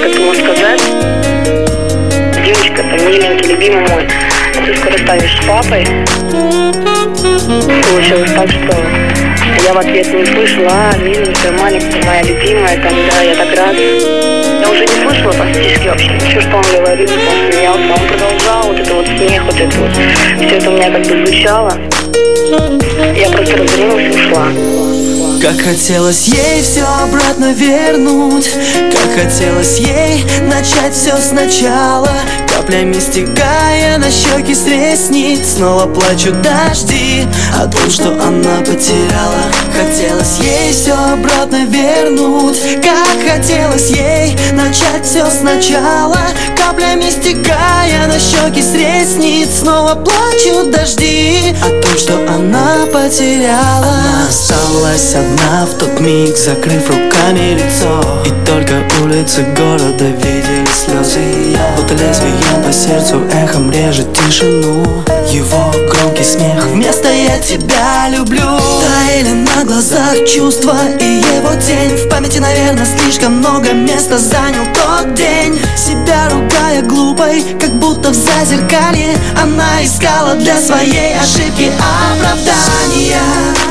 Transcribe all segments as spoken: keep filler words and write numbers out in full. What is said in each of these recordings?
как бы можно сказать, девочка, там, миленький, любимый мой, ты скоро станешь папой. Получилось так, что я в ответ не слышала: а, миленькая, маленькая, моя любимая, там, да, я так рада. Я уже не слышала практически вообще ничего, что он говорит, он смеялся, он продолжал, вот это вот смех, вот это вот, все это у меня как бы звучало. Я просто развернулась и ушла. Как хотелось ей все обратно вернуть, как хотелось ей начать все сначала. Каплями стекая на щеки с ресниц, снова плачут дожди о том, что она потеряла. Хотелось ей все обратно вернуть, как хотелось ей начать все сначала. Каплями стекая на щеки с ресниц, снова плачут дожди о том, что она потеряла. Она осталась одна в тот миг, закрыв руками лицо, и только улицы города видели слезы ее. Будто лезвием по сердцу эхом режет тишину его громкий смех вместо «я тебя люблю». Таяли на глазах чувства и его тень. В памяти, наверное, слишком много места занял тот день. Себя ругая глупой, как будто в зазеркалье, она искала для своей ошибки оправдания.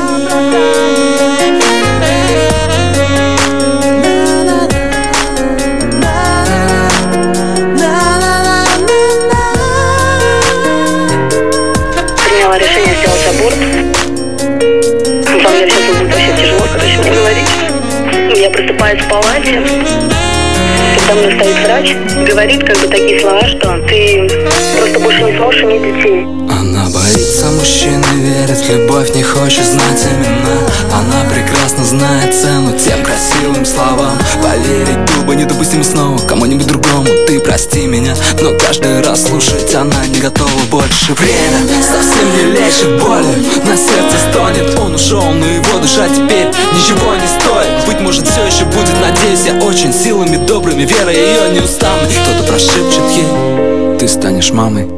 Приняла решение сделать аборт. На самом деле сейчас будет вообще тяжело, короче, мне говорить. Я просыпаюсь в палате, когда мне стоит врач, говорит как бы такие слова, что ты просто больше не сможешь иметь детей. Она боится мужчин и верит в любовь, не хочет знать имена. Она прекрасно знает цену тем красивым словам. Поверить глупо, недопустимо снова кому-нибудь другому. Ты прости меня, но каждый раз слушать она не готова больше. Время совсем не лечит боли, на сердце стонет. Он ушел, но его душа теперь ничего не стоит. Быть может, все еще будет, надеюсь я очень, силами добрыми, верой ее неустанной. Кто-то прошепчет ей: ты станешь мамой.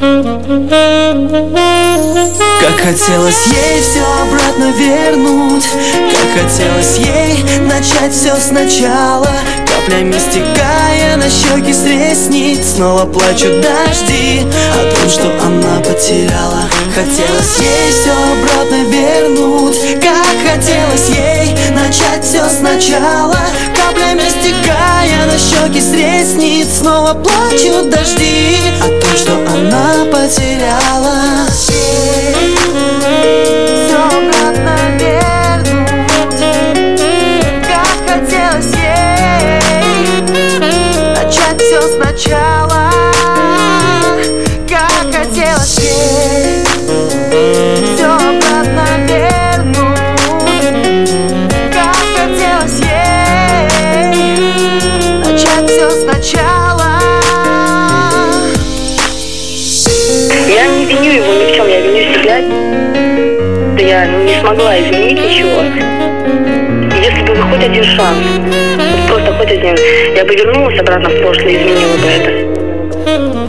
Как хотелось ей все обратно вернуть, как хотелось ей начать все сначала. Каплями стекая на щеки с ресниц, снова плачут дожди о том, что она потеряла. Хотелось ей все обратно вернуть, как хотелось ей начать все сначала. Каплями стекая на щеки с ресниц, снова плачут дожди о том, что она потеряла. Все обратно вернуть, как хотелось ей начать все сначала. Как хотелось ей все обратно вернуть, как хотелось ей начать все сначала. Я не виню его ни в чем, я виню себя. Я ну, не смогла изменить ничего. Если бы хоть один шанс, вот просто хоть один, я бы вернулась обратно в прошлое и изменила бы это.